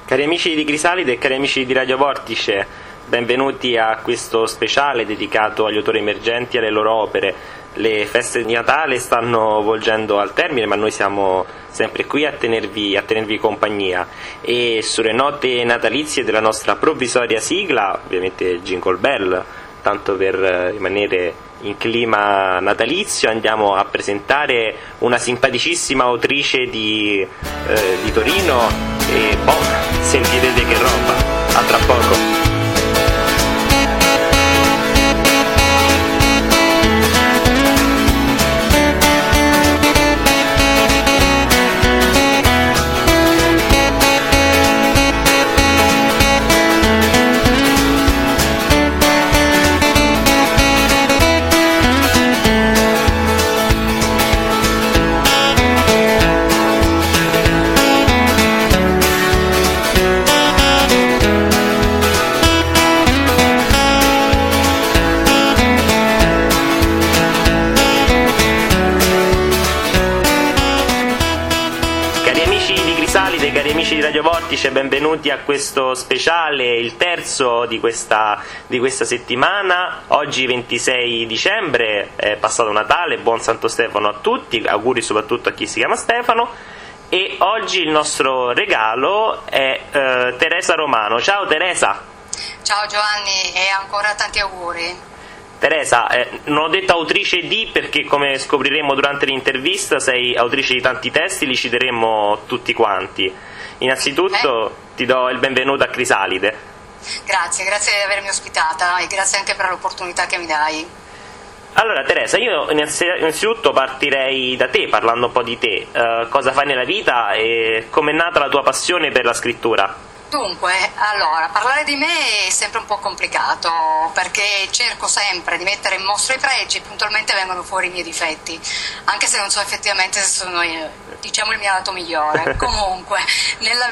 Cari amici di Crisalide e cari amici di Radio Vortice, benvenuti a questo speciale dedicato agli autori emergenti e alle loro opere. Le feste di Natale stanno volgendo al termine, ma noi siamo sempre qui a tenervi compagnia, e sulle note natalizie della nostra provvisoria sigla, ovviamente Jingle Bell, tanto per rimanere in clima natalizio, andiamo a presentare una simpaticissima autrice di Torino, e sentirete che roba. A tra poco. Cari amici di Radio Vortice, benvenuti a questo speciale, il terzo di questa settimana. Oggi 26 dicembre, è passato Natale, buon Santo Stefano a tutti, auguri soprattutto a chi si chiama Stefano. E oggi il nostro regalo è Teresa Romano. Ciao Teresa! Ciao Giovanni e ancora tanti auguri. Teresa, non ho detto autrice di, perché come scopriremo durante l'intervista sei autrice di tanti testi, li citeremo tutti quanti. Innanzitutto ti do il benvenuto a Crisalide. Grazie di avermi ospitata e grazie anche per l'opportunità che mi dai. Allora Teresa, io innanzitutto partirei da te, parlando un po' di te. Cosa fai nella vita e com'è nata la tua passione per la scrittura? Dunque, allora, parlare di me è sempre un po' complicato, perché cerco sempre di mettere in mostra i pregi e puntualmente vengono fuori i miei difetti, anche se non so effettivamente se sono diciamo il mio lato migliore. Comunque, nella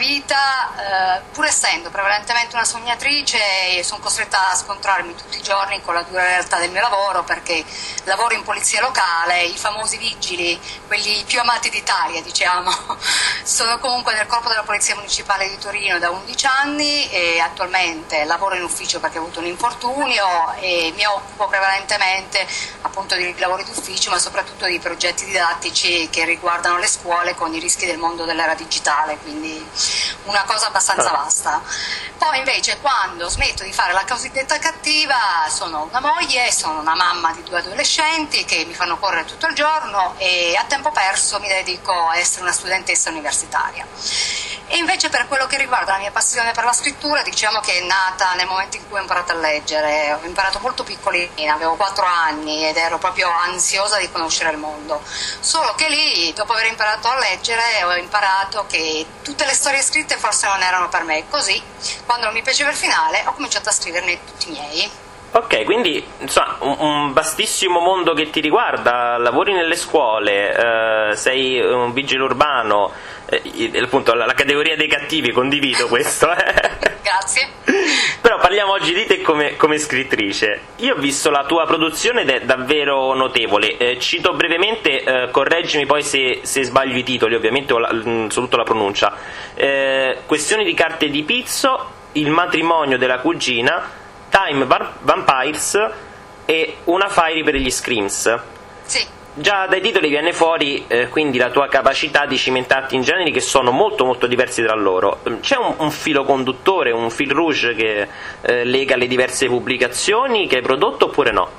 vita, pur essendo prevalentemente una sognatrice, sono costretta a scontrarmi tutti i giorni con la dura realtà del mio lavoro, perché lavoro in polizia locale, i famosi vigili, quelli più amati d'Italia, diciamo. Sono comunque nel corpo della Polizia Municipale di Torino da 11 anni e attualmente lavoro in ufficio perché ho avuto un infortunio e mi occupo prevalentemente appunto di lavori d'ufficio, ma soprattutto di progetti didattici che riguardano le scuole con i rischi del mondo dell'era digitale, quindi una cosa abbastanza vasta. Poi invece quando smetto di fare la cosiddetta cattiva sono una moglie, sono una mamma di 2 adolescenti che mi fanno correre tutto il giorno e a tempo perso mi dedico a essere una studentessa universitaria. E invece per quello che riguarda la mia passione per la scrittura, diciamo che è nata nel momento in cui ho imparato a leggere. Ho imparato molto piccolina, avevo 4 anni ed ero proprio ansiosa di conoscere il mondo. Solo che lì, dopo aver imparato a leggere, ho imparato che tutte le storie scritte forse non erano per me. Così, quando non mi piaceva il finale, ho cominciato a scriverne tutti i miei. Ok, quindi insomma un vastissimo mondo che ti riguarda, lavori nelle scuole, sei un vigile urbano, appunto la categoria dei cattivi, condivido questo. Grazie. Però parliamo oggi di te come scrittrice. Io ho visto la tua produzione ed è davvero notevole. Cito brevemente, correggimi poi se sbaglio i titoli, ovviamente, o soprattutto la pronuncia. Questioni di carte di pizzo, Il matrimonio della cugina, Time Vampires e Una Fairy per gli Screams. Sì. Già dai titoli viene fuori quindi la tua capacità di cimentarti in generi che sono molto molto diversi tra loro. C'è un filo conduttore, un fil rouge che lega le diverse pubblicazioni che hai prodotto, oppure no?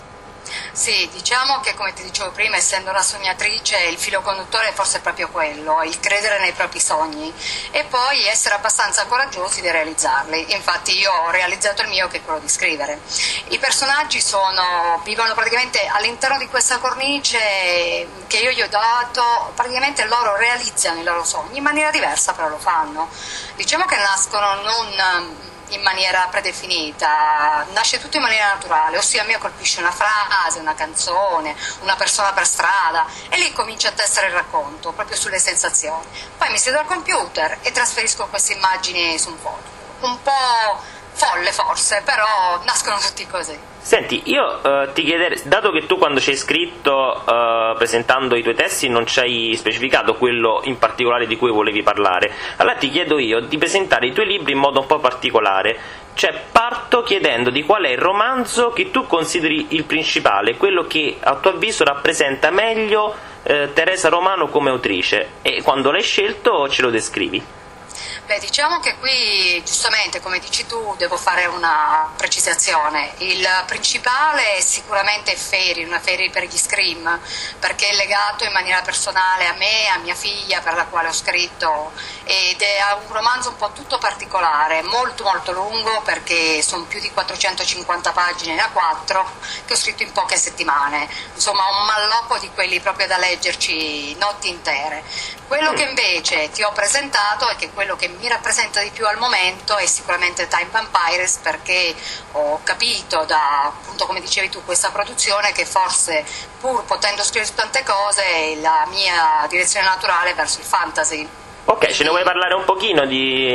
Sì, diciamo che come ti dicevo prima, essendo una sognatrice, il filo conduttore è forse proprio quello, il credere nei propri sogni e poi essere abbastanza coraggiosi di realizzarli. Infatti io ho realizzato il mio, che è quello di scrivere. I personaggi vivono praticamente all'interno di questa cornice che io gli ho dato, praticamente loro realizzano i loro sogni in maniera diversa, però lo fanno. Diciamo che nascono non in maniera predefinita, nasce tutto in maniera naturale, ossia a me colpisce una frase, una canzone, una persona per strada e lì comincia a tessere il racconto proprio sulle sensazioni. Poi mi siedo al computer e trasferisco queste immagini su un foglio, un po' folle forse, però nascono tutti così. Senti, io ti chiederei, dato che tu quando ci hai scritto presentando i tuoi testi non ci hai specificato quello in particolare di cui volevi parlare, allora ti chiedo io di presentare i tuoi libri in modo un po' particolare. Cioè, parto chiedendoti qual è il romanzo che tu consideri il principale, quello che a tuo avviso rappresenta meglio Teresa Romano come autrice, e quando l'hai scelto ce lo descrivi. Beh, diciamo che qui, giustamente, come dici tu, devo fare una precisazione. Il principale è sicuramente Fairy, una Fairy per gli Scream, perché è legato in maniera personale a me, a mia figlia, per la quale ho scritto, ed è un romanzo un po' tutto particolare, molto molto lungo, perché sono più di 450 pagine in A4, che ho scritto in poche settimane. Insomma, un malloppo di quelli proprio da leggerci notti intere. Quello che invece ti ho presentato, e che è quello che mi rappresenta di più al momento, è sicuramente Time Vampires, perché ho capito da, appunto come dicevi tu, questa produzione, che forse, pur potendo scrivere tante cose, è la mia direzione naturale verso il fantasy. Ok, ce ne vuoi parlare un pochino di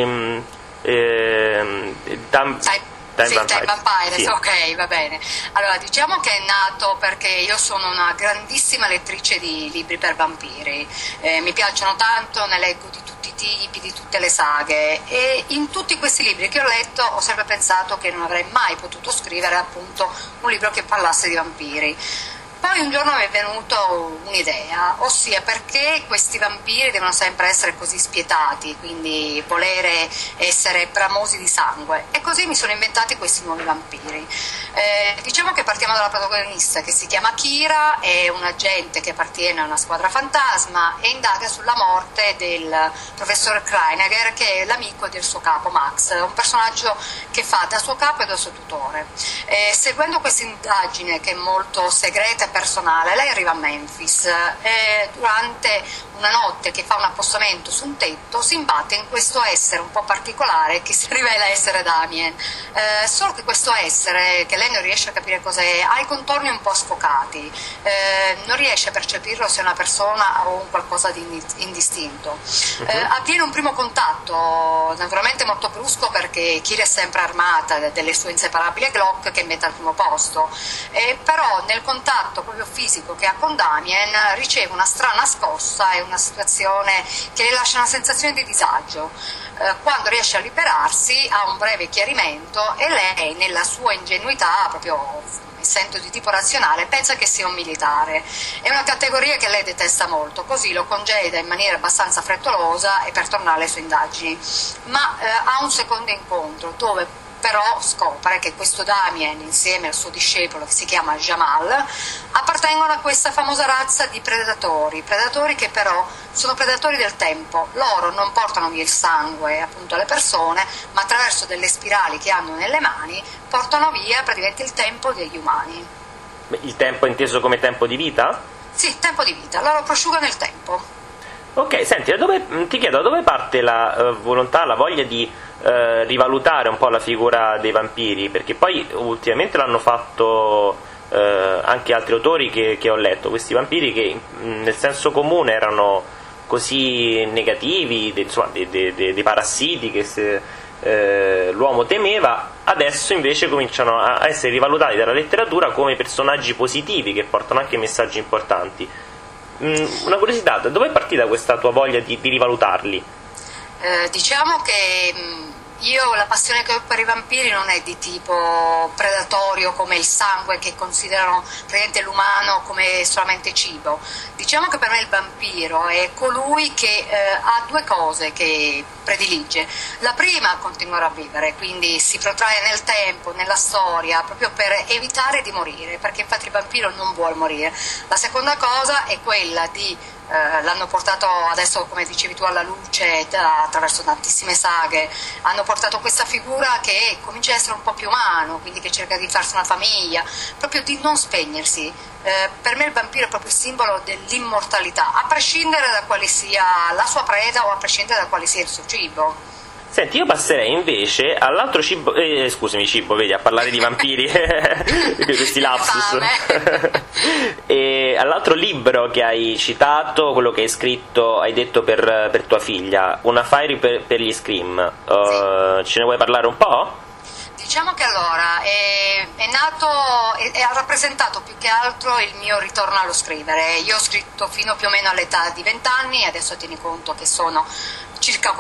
Time Vampires, sì. Ok, va bene. Allora, diciamo che è nato perché io sono una grandissima lettrice di libri per vampiri, mi piacciono tanto, ne leggo di tutti i tipi, di tutte le saghe, e in tutti questi libri che ho letto ho sempre pensato che non avrei mai potuto scrivere appunto un libro che parlasse di vampiri. Poi un giorno mi è venuto un'idea, ossia perché questi vampiri devono sempre essere così spietati, quindi volere essere bramosi di sangue, e così mi sono inventati questi nuovi vampiri. Diciamo che partiamo dalla protagonista, che si chiama Kira, è un agente che appartiene a una squadra fantasma e indaga sulla morte del professor Kreinegger, che è l'amico del suo capo Max, un personaggio che fa da suo capo e da suo tutore. Seguendo questa indagine, che è molto segreta e personale, lei arriva a Memphis e durante una notte che fa un appostamento su un tetto si imbatte in questo essere un po' particolare che si rivela essere Damien, solo che questo essere, che lei non riesce a capire cos'è, ha i contorni un po' sfocati, non riesce a percepirlo se è una persona o un qualcosa di indistinto. Avviene un primo contatto naturalmente molto brusco, perché Kira è sempre armata delle sue inseparabili Glock che mette al primo posto, però nel contatto proprio fisico che ha con Damien riceve una strana scossa e una situazione che le lascia una sensazione di disagio. Quando riesce a liberarsi ha un breve chiarimento e lei, nella sua ingenuità, proprio essendo di tipo razionale, pensa che sia un militare. È una categoria che lei detesta molto, così lo congeda in maniera abbastanza frettolosa e per tornare alle sue indagini. Ma ha un secondo incontro dove però scopre che questo Damien, insieme al suo discepolo che si chiama Jamal, appartengono a questa famosa razza di predatori che però sono predatori del tempo. Loro non portano via il sangue appunto alle persone, ma attraverso delle spirali che hanno nelle mani portano via praticamente il tempo degli umani. Il tempo inteso come tempo di vita? Sì, tempo di vita, loro prosciugano il tempo. Ok, senti, ti chiedo, da dove parte la volontà, la voglia di rivalutare un po' la figura dei vampiri? Perché poi ultimamente l'hanno fatto anche altri autori che ho letto, questi vampiri che nel senso comune erano così negativi, dei parassiti che l'uomo temeva, adesso invece cominciano a essere rivalutati dalla letteratura come personaggi positivi che portano anche messaggi importanti. Una curiosità, da dove è partita questa tua voglia di rivalutarli? Diciamo che io la passione che ho per i vampiri non è di tipo predatorio come il sangue, che considerano praticamente l'umano come solamente cibo. Diciamo che per me il vampiro è colui che ha due cose che predilige. La prima, continuare a vivere, quindi si protrae nel tempo, nella storia, proprio per evitare di morire, perché infatti il vampiro non vuole morire. La seconda cosa è quella di l'hanno portato adesso, come dicevi tu, alla luce attraverso tantissime saghe, hanno portato questa figura che comincia a essere un po' più umano, quindi che cerca di farsi una famiglia, proprio di non spegnersi. Per me il vampiro è proprio il simbolo dell'immortalità, a prescindere da quale sia la sua preda o a prescindere da quale sia il suo cibo. Senti, io passerei invece all'altro cibo, cibo, vedi, a parlare di vampiri, di questi lapsus, e all'altro libro che hai citato, quello che hai scritto, hai detto per tua figlia, Una Fairy per gli Scream, Sì. Ce ne vuoi parlare un po'? diciamo che allora è nato e ha rappresentato più che altro il mio ritorno allo scrivere. Io ho scritto fino più o meno all'età di 20 anni, adesso tieni conto che sono circa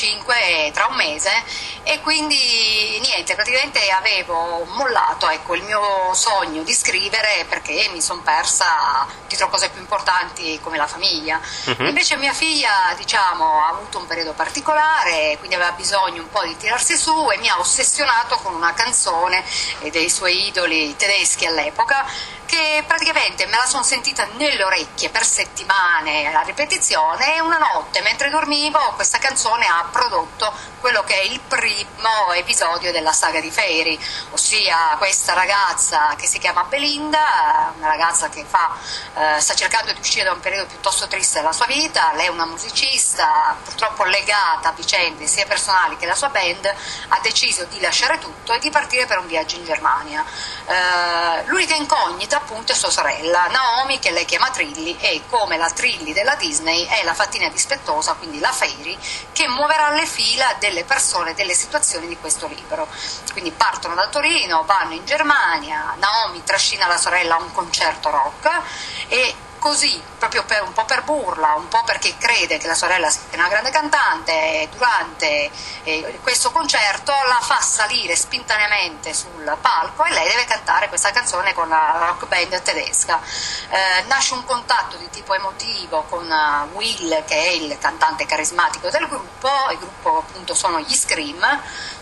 45 tra un mese, e quindi niente, praticamente avevo mollato, ecco, il mio sogno di scrivere perché mi sono persa dietro cose più importanti come la famiglia. Invece mia figlia, diciamo, ha avuto un periodo particolare, quindi aveva bisogno un po' di tirarsi su e mi ha ossessionato con una canzone dei suoi idoli tedeschi all'epoca, che praticamente me la sono sentita nelle orecchie per settimane a ripetizione, e una notte mentre dormivo questa canzone ha prodotto quello che è il primo episodio della saga di Fairy, ossia questa ragazza che si chiama Belinda, una ragazza che sta cercando di uscire da un periodo piuttosto triste della sua vita. Lei è una musicista, purtroppo legata a vicende sia personali che la sua band, ha deciso di lasciare tutto e di partire per un viaggio in Germania. L'unica incognita appunto è sua sorella Naomi, che lei chiama Trilly, e come la Trilly della Disney è la fatina dispettosa, quindi la Fairy, che muoverà le fila delle persone, delle situazioni di questo libro. Quindi partono da Torino, vanno in Germania, Naomi trascina la sorella a un concerto rock, e così, proprio un po' per burla, un po' perché crede che la sorella sia una grande cantante, durante questo concerto la fa salire spintaneamente sul palco e lei deve cantare questa canzone con la rock band tedesca. Nasce un contatto di tipo emotivo con Will, che è il cantante carismatico del gruppo. Il gruppo appunto sono gli Scream.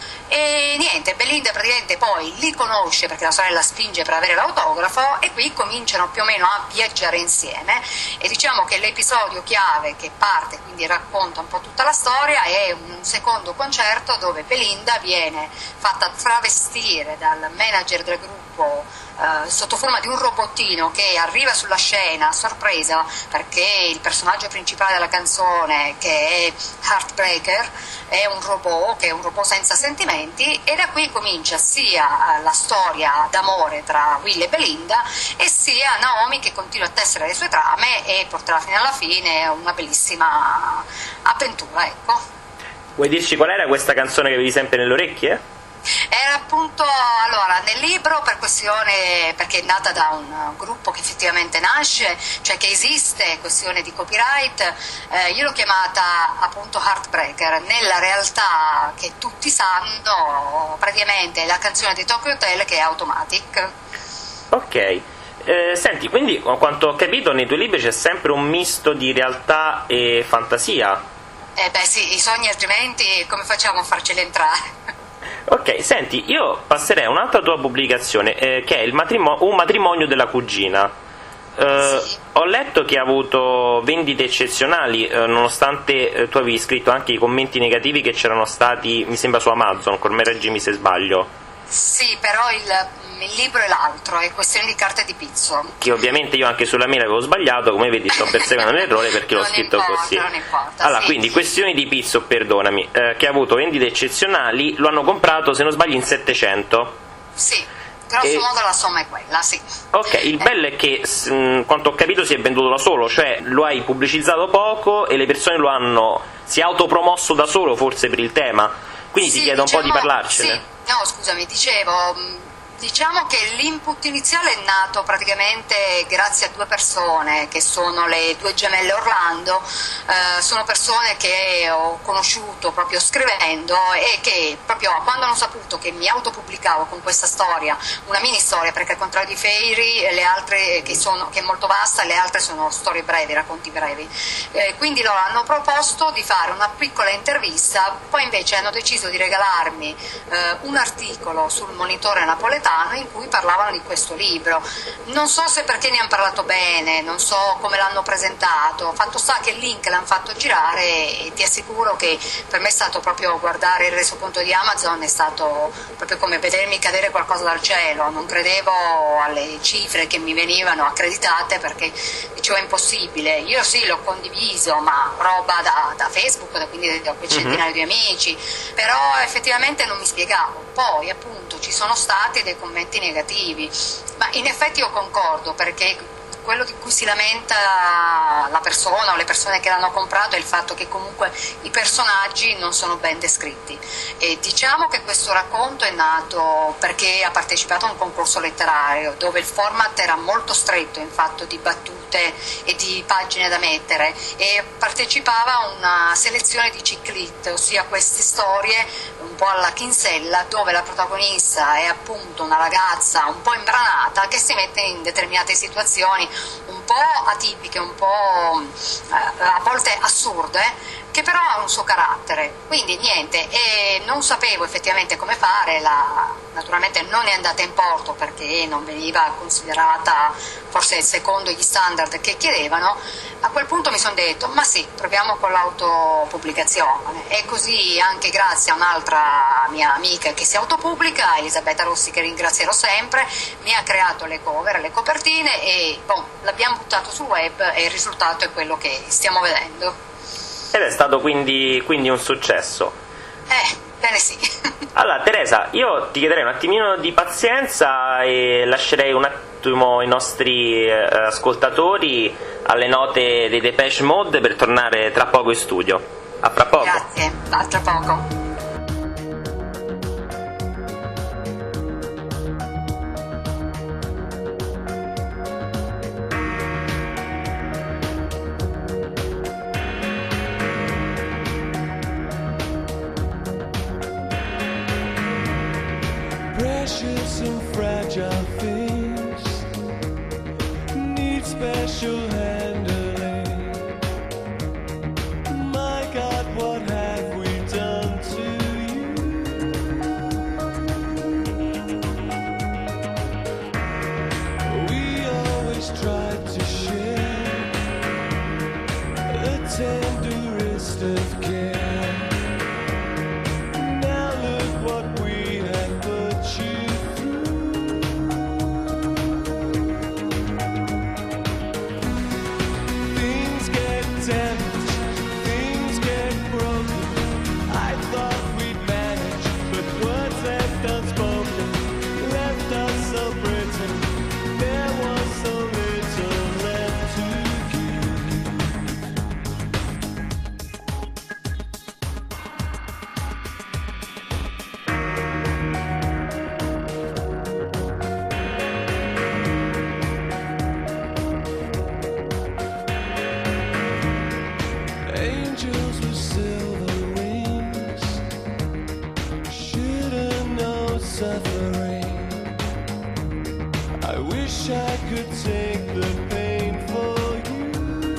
E niente, Belinda praticamente poi li conosce perché la sorella spinge per avere l'autografo, e qui cominciano più o meno a viaggiare insieme. E diciamo che l'episodio chiave che parte, quindi racconta un po' tutta la storia, è un secondo concerto dove Belinda viene fatta travestire dal manager del gruppo sotto forma di un robottino che arriva sulla scena a sorpresa, perché il personaggio principale della canzone, che è Heartbreaker, è un robot senza sentimenti, e da qui comincia sia la storia d'amore tra Will e Belinda, e sia Naomi che continua a tessere le sue trame e porterà fino alla fine una bellissima avventura, ecco. Vuoi dirci qual era questa canzone che avevi sempre nelle orecchie? Era appunto, allora, nel libro perché è nata da un gruppo che effettivamente nasce, cioè che esiste, questione di copyright, io l'ho chiamata appunto Heartbreaker. Nella realtà, che tutti sanno, praticamente è la canzone di Tokyo Hotel, che è Automatic. Ok. Senti, quindi a quanto ho capito nei tuoi libri c'è sempre un misto di realtà e fantasia. Beh sì, i sogni altrimenti come facciamo a farceli entrare? Ok, senti, io passerei a un'altra tua pubblicazione, che è un matrimonio della cugina. Sì. Ho letto che ha avuto vendite eccezionali, nonostante tu avevi scritto anche i commenti negativi che c'erano stati, mi sembra, su Amazon, correggimi se sbaglio. Sì, però il libro è l'altro, è questione di carta di pizzo. Che ovviamente io anche sulla mail avevo sbagliato, come vedi sto perseguendo l'errore perché l'ho scritto così. Non importa, allora, sì. quindi questioni di pizzo, perdonami, che ha avuto vendite eccezionali, lo hanno comprato, se non sbaglio, in 700. Sì, grosso modo la somma è quella, sì. Ok, il bello è che, quanto ho capito, si è venduto da solo, cioè lo hai pubblicizzato poco e le persone si è autopromosso da solo, forse per il tema. Quindi sì, ti chiedo un po' di parlarcene. Sì. No, scusami, diciamo che l'input iniziale è nato praticamente grazie a due persone che sono le due gemelle Orlando. Sono persone che ho conosciuto proprio scrivendo, e che proprio quando hanno saputo che mi autopubblicavo con questa storia, una mini storia, perché al contrario di Fairy, le altre che è molto vasta, le altre sono storie brevi, racconti brevi, quindi loro hanno proposto di fare una piccola intervista, poi invece hanno deciso di regalarmi un articolo sul Monitore napoletano in cui parlavano di questo libro. Non so se perché ne hanno parlato bene, non so come l'hanno presentato, fatto sta che il link l'hanno fatto girare, e ti assicuro che per me è stato proprio guardare il resoconto di Amazon, è stato proprio come vedermi cadere qualcosa dal cielo. Non credevo alle cifre che mi venivano accreditate, perché dicevo è impossibile. Io sì, l'ho condiviso, ma roba da Facebook, quindi da quel centinaio di amici, però effettivamente non mi spiegavo. Poi appunto ci sono stati dei commenti negativi, ma in effetti io concordo, perché quello di cui si lamenta la persona o le persone che l'hanno comprato è il fatto che comunque i personaggi non sono ben descritti. E diciamo che questo racconto è nato perché ha partecipato a un concorso letterario dove il format era molto stretto in fatto di battute e di pagine da mettere, e partecipava a una selezione di ciclit, ossia queste storie un po' alla Kinsella dove la protagonista è appunto una ragazza un po' imbranata che si mette in determinate situazioni un po' atipiche, un po' a volte assurde, che però ha un suo carattere. Quindi niente, e non sapevo effettivamente come fare, naturalmente non è andata in porto perché non veniva considerata forse secondo gli standard che chiedevano. A quel punto mi sono detto, ma sì, proviamo con l'autopubblicazione, e così, anche grazie a un'altra mia amica che si autopubblica, Elisabetta Rossi, che ringrazierò sempre, mi ha creato le cover, le copertine, e l'abbiamo buttato sul web e il risultato è quello che stiamo vedendo. Ed è stato quindi un successo. Bene sì. Allora Teresa, io ti chiederei un attimino di pazienza e lascerei un attimo i nostri ascoltatori alle note dei Depeche Mode per tornare tra poco in studio. A fra poco. Grazie, a tra poco. Precious and fragile things need special handling. My God, what have we done to you? We always tried to share the tenderest of care. Now look what we have put you through. Things get damaged, things get broken. I thought we'd manage, but words left unspoken left us so brittle. There was so little left to give. Angels with silver wings shouldn't know suffering. I wish I could take the pain for you.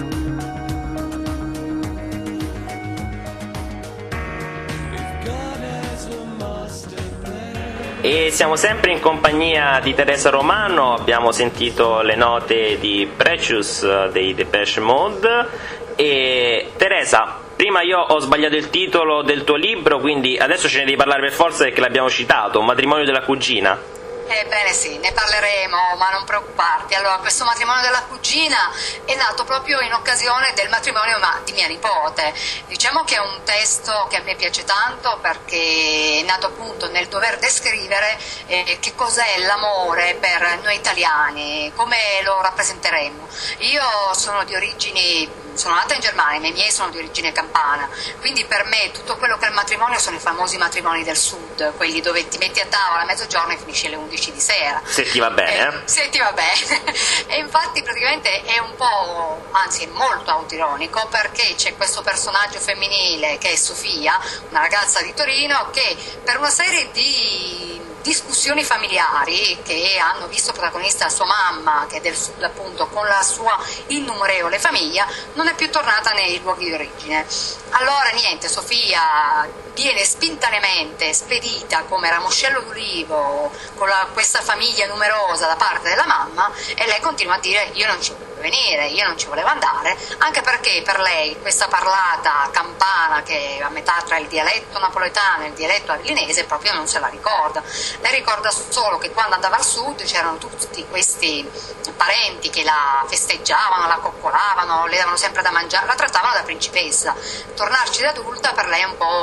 If God has a master plan. E siamo sempre in compagnia di Teresa Romano, abbiamo sentito le note di Precious dei Depeche Mode. E Teresa, prima io ho sbagliato il titolo del tuo libro, quindi adesso ce ne devi parlare per forza perché l'abbiamo citato, Un matrimonio della cugina. Ebbene sì, ne parleremo, ma non preoccuparti. Allora, questo matrimonio della cugina è nato proprio in occasione del matrimonio di mia nipote. Diciamo che è un testo che a me piace tanto perché è nato appunto nel dover descrivere che cos'è l'amore per noi italiani, come lo rappresenteremmo. Io sono nata in Germania, ma i miei sono di origine campana, quindi per me tutto quello che è il matrimonio sono i famosi matrimoni del sud, quelli dove ti metti a tavola a mezzogiorno e finisci alle 11 di sera. Se ti va bene, Se ti va bene. E infatti praticamente è un po', anzi è molto autoironico, perché c'è questo personaggio femminile che è Sofia, una ragazza di Torino, che per una serie di discussioni familiari che hanno visto protagonista sua mamma, che è del sud appunto, con la sua innumerevole famiglia, non è più tornata nei luoghi di origine. Allora niente, Sofia viene spintaneamente spedita come ramoscello d'ulivo con questa famiglia numerosa da parte della mamma, e lei continua a dire io non ci volevo venire, io non ci volevo andare, anche perché per lei questa parlata campana che è a metà tra il dialetto napoletano e il dialetto avellinese proprio non se la ricorda. Lei ricorda solo che quando andava al sud c'erano tutti questi parenti che la festeggiavano, la coccolavano, le davano sempre da mangiare, la trattavano da principessa. Tornarci da adulta per lei è un po' una difficoltà.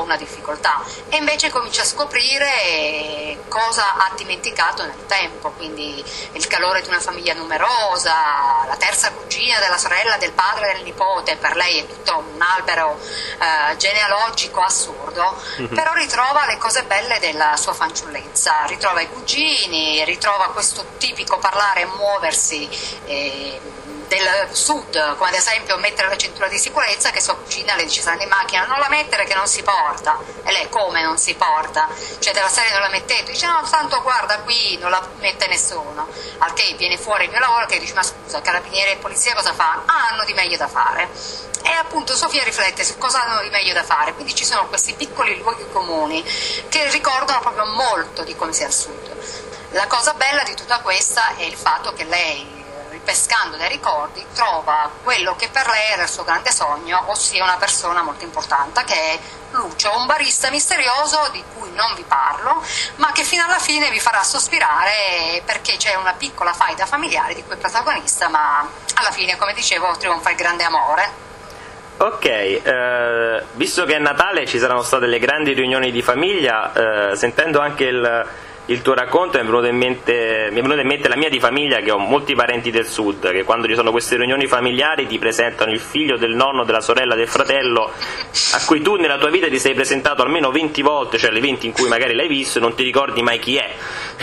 difficoltà, e invece comincia a scoprire cosa ha dimenticato nel tempo, quindi il calore di una famiglia numerosa, la terza cugina della sorella del padre del nipote, per lei è tutto un albero genealogico assurdo, però ritrova le cose belle della sua fanciullezza, ritrova i cugini, ritrova questo tipico parlare e muoversi del sud, come ad esempio mettere la cintura di sicurezza, che sua cugina le dice: stai in macchina, non la mettere che non si porta, e lei: come non si porta? Cioè della serie non la mettete? Dice: no, tanto guarda qui non la mette nessuno, al che viene fuori il mio lavoro, che dice: ma scusa, carabinieri e polizia cosa fanno? Ah, hanno di meglio da fare. E appunto Sofia riflette su cosa hanno di meglio da fare, quindi ci sono questi piccoli luoghi comuni che ricordano proprio molto di come sia al sud. La cosa bella di tutta questa è il fatto che lei, pescando dai ricordi, trova quello che per lei era il suo grande sogno, ossia una persona molto importante, che è Lucio, un barista misterioso di cui non vi parlo, ma che fino alla fine vi farà sospirare, perché c'è una piccola faida familiare di cui è protagonista, ma alla fine, come dicevo, trionfa il grande amore. Ok, visto che è Natale ci saranno state le grandi riunioni di famiglia, sentendo anche il tuo racconto mi è venuta in mente la mia di famiglia, che ho molti parenti del sud, che quando ci sono queste riunioni familiari ti presentano il figlio del nonno, della sorella, del fratello, a cui tu nella tua vita ti sei presentato almeno 20 volte, cioè le 20 in cui magari l'hai visto e non ti ricordi mai chi è.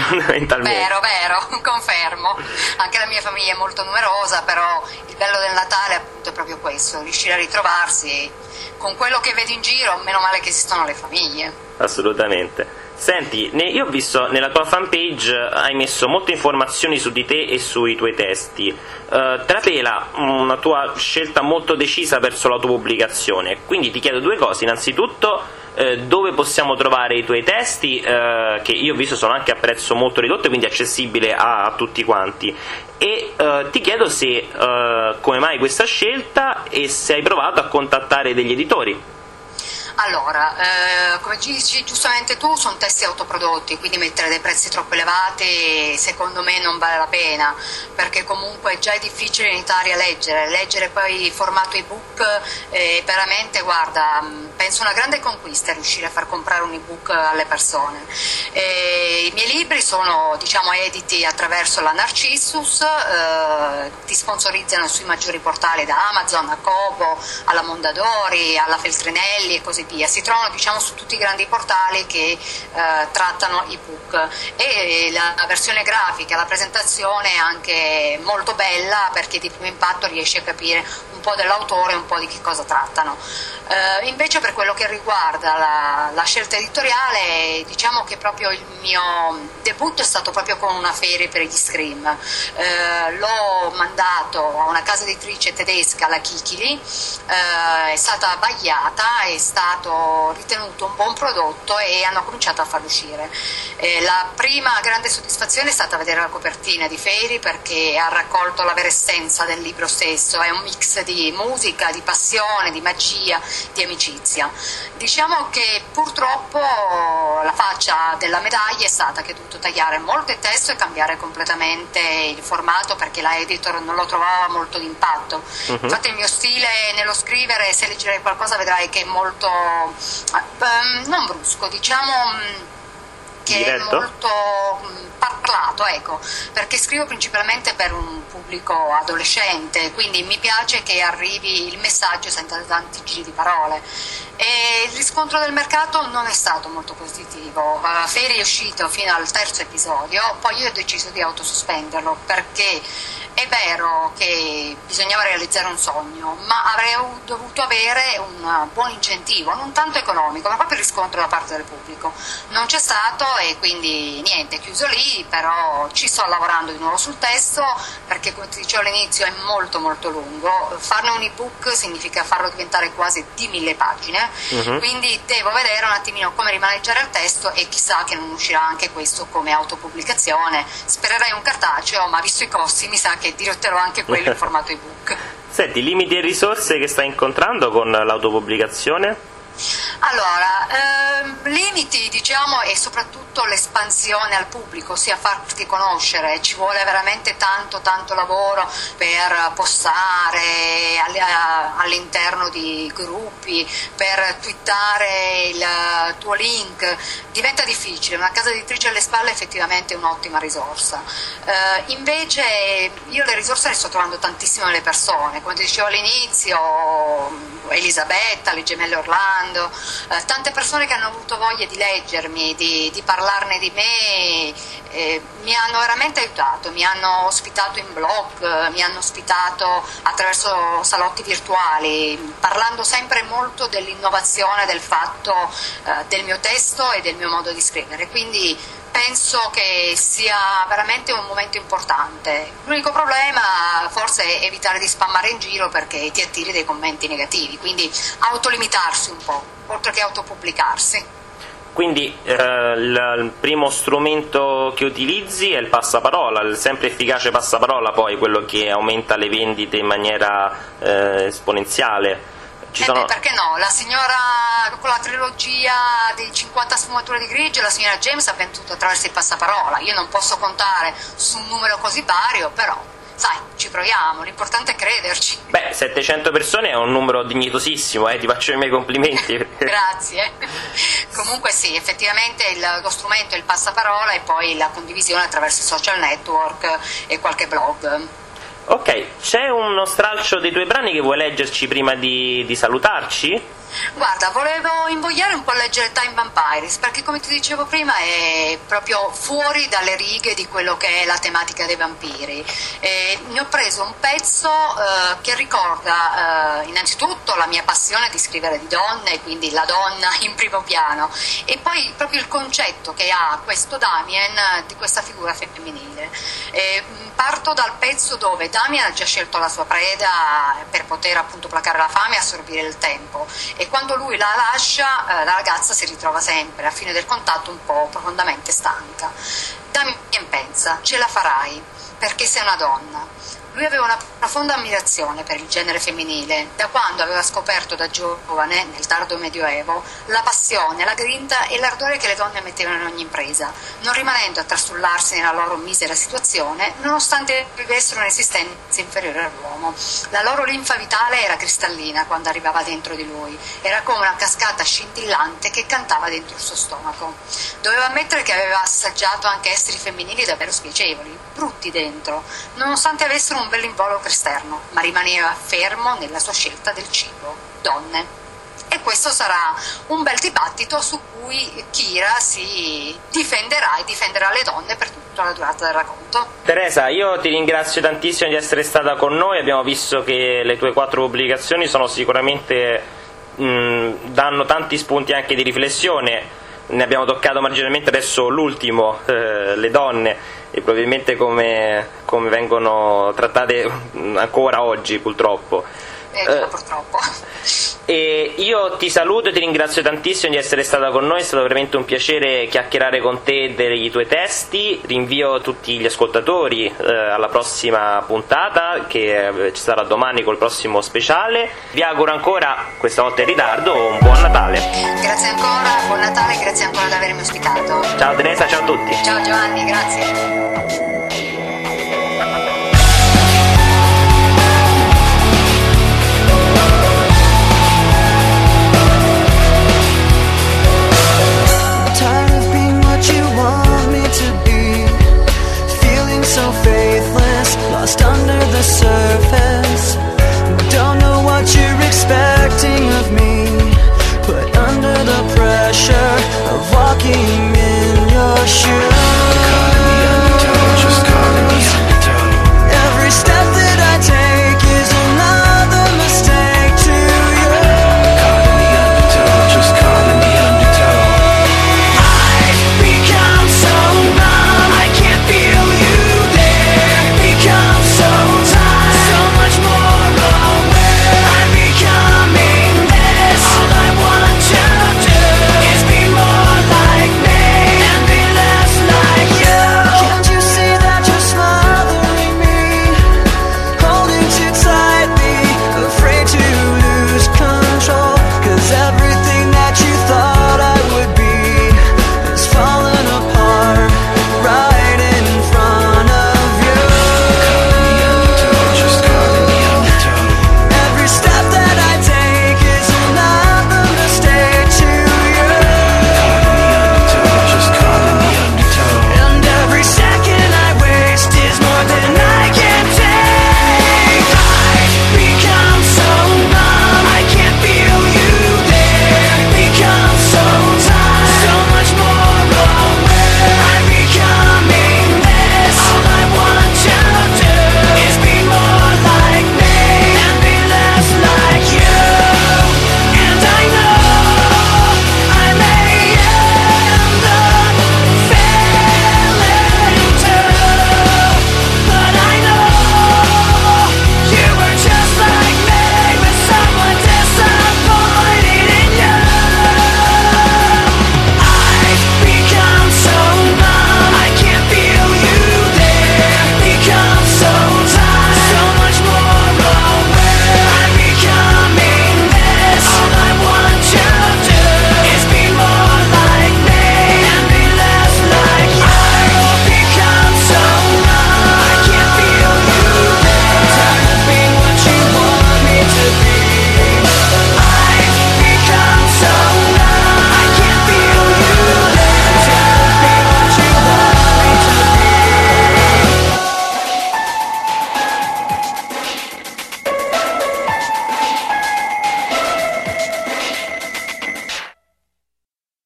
Vero, confermo. Anche la mia famiglia è molto numerosa, però il bello del Natale appunto è proprio questo, riuscire a ritrovarsi con quello che vedi in giro. Meno male che esistono le famiglie. Assolutamente. Senti, io ho visto nella tua fanpage hai messo molte informazioni su di te e sui tuoi testi. Trapela una tua scelta molto decisa verso l'autopubblicazione, quindi ti chiedo due cose. Innanzitutto, dove possiamo trovare i tuoi testi, che io ho visto sono anche a prezzo molto ridotto, quindi accessibile a tutti quanti, e ti chiedo se come mai questa scelta e se hai provato a contattare degli editori. Allora, come dici giustamente tu, sono testi autoprodotti, quindi mettere dei prezzi troppo elevati secondo me non vale la pena, perché comunque già è difficile iniziare a leggere poi formato ebook, veramente, guarda, penso una grande conquista riuscire a far comprare un ebook alle persone. I miei libri sono, diciamo, editi attraverso la Narcissus, ti sponsorizzano sui maggiori portali, da Amazon a Kobo, alla Mondadori, alla Feltrinelli e così via. Si trovano, diciamo, su tutti i grandi portali che trattano ebook, e la versione grafica, la presentazione è anche molto bella, perché di primo impatto riesci a capire un po' dell'autore e un po' di che cosa trattano. Invece per quello che riguarda la scelta editoriale, diciamo che proprio il mio debutto è stato proprio con una ferie per gli Scream. L'ho mandato a una casa editrice tedesca, la Kikili, è stata vagliata, è stato ritenuto un buon prodotto e hanno cominciato a farlo uscire. La prima grande soddisfazione è stata vedere la copertina di Fairy, perché ha raccolto la vera essenza del libro stesso, è un mix di musica, di passione, di magia, di amicizia. Diciamo che purtroppo la faccia della medaglia è stata che ho dovuto tagliare molto il testo e cambiare completamente il formato, perché la editor non lo trovava molto d'impatto. Infatti il mio stile nello scrivere, se leggerai qualcosa vedrai che è molto non brusco, diciamo che diretto? È molto parlato, ecco, perché scrivo principalmente per un pubblico adolescente, quindi mi piace che arrivi il messaggio senza tanti giri di parole. E il riscontro del mercato non è stato molto positivo. Fairy è uscito fino al terzo episodio, poi io ho deciso di autosospenderlo, perché è vero che bisognava realizzare un sogno, ma avrei dovuto avere un buon incentivo, non tanto economico, ma proprio il riscontro da parte del pubblico. Non c'è stato, e quindi niente, chiuso lì, però ci sto lavorando di nuovo sul testo, perché come ti dicevo all'inizio è molto molto lungo. Farne un ebook significa farlo diventare quasi di 1000 pagine, quindi devo vedere un attimino come rimaneggiare il testo, e chissà che non uscirà anche questo come autopubblicazione. Spererei un cartaceo, ma visto i costi mi sa che dirotterò anche quello in formato ebook. Senti, limiti e risorse che stai incontrando con l'autopubblicazione? Allora, limiti, diciamo, e soprattutto l'espansione al pubblico, sia farti conoscere, ci vuole veramente tanto lavoro per postare all'interno di gruppi, per twittare il tuo link, diventa difficile, una casa editrice alle spalle è effettivamente un'ottima risorsa. Invece io le risorse le sto trovando tantissimo nelle persone, come ti dicevo all'inizio, Elisabetta, le gemelle Orlando, tante persone che hanno avuto voglia di leggermi, di parlarne di me, mi hanno veramente aiutato, mi hanno ospitato in blog, mi hanno ospitato attraverso salotti virtuali, parlando sempre molto dell'innovazione, del fatto del mio testo e del mio modo di scrivere, quindi penso che sia veramente un momento importante. L'unico problema forse è evitare di spammare in giro perché ti attiri dei commenti negativi, quindi autolimitarsi un po', oltre che autopubblicarsi. Quindi il primo strumento che utilizzi è il passaparola, il sempre efficace passaparola, poi quello che aumenta le vendite in maniera esponenziale. Perché no? La signora con la trilogia dei 50 sfumature di grigio, la signora James ha venduto attraverso il passaparola. Io non posso contare su un numero così vario, però sai, ci proviamo, l'importante è crederci. 700 persone è un numero dignitosissimo, ti faccio i miei complimenti. Grazie. Comunque sì, effettivamente lo strumento è il passaparola e poi la condivisione attraverso i social network e qualche blog. Ok, c'è uno stralcio dei tuoi brani che vuoi leggerci prima di salutarci? Guarda, volevo invogliare un po' a leggere Time Vampires, perché come ti dicevo prima è proprio fuori dalle righe di quello che è la tematica dei vampiri. Ne ho preso un pezzo che ricorda innanzitutto la mia passione di scrivere di donne, quindi la donna in primo piano, e poi proprio il concetto che ha questo Damien di questa figura femminile. Parto dal pezzo dove Damien ha già scelto la sua preda per poter appunto placare la fame e assorbire il tempo, e quando lui la lascia la ragazza si ritrova sempre a fine del contatto un po' profondamente stanca. Damien pensa: ce la farai perché sei una donna. Lui aveva una profonda ammirazione per il genere femminile, da quando aveva scoperto da giovane, nel tardo medioevo, la passione, la grinta e l'ardore che le donne mettevano in ogni impresa, non rimanendo a trastullarsi nella loro misera situazione, nonostante vivessero un'esistenza inferiore all'uomo. La loro linfa vitale era cristallina quando arrivava dentro di lui, era come una cascata scintillante che cantava dentro il suo stomaco. Doveva ammettere che aveva assaggiato anche esseri femminili davvero spiacevoli, brutti dentro, nonostante avessero un bell'involucro esterno, ma rimaneva fermo nella sua scelta del cibo: donne. E questo sarà un bel dibattito su cui Kira si difenderà e difenderà le donne per tutta la durata del racconto. Teresa, io ti ringrazio tantissimo di essere stata con noi. Abbiamo visto che le tue 4 pubblicazioni sono sicuramente danno tanti spunti anche di riflessione. Ne abbiamo toccato marginalmente adesso l'ultimo, le donne, e probabilmente come vengono trattate ancora oggi, purtroppo. Purtroppo. E io ti saluto e ti ringrazio tantissimo di essere stata con noi, è stato veramente un piacere chiacchierare con te dei tuoi testi. Rinvio tutti gli ascoltatori alla prossima puntata che ci sarà domani col prossimo speciale. Vi auguro ancora, questa volta in ritardo, un buon Natale. Grazie ancora, buon Natale, grazie ancora di avermi ospitato. Ciao Teresa, ciao a tutti. Ciao Giovanni, grazie.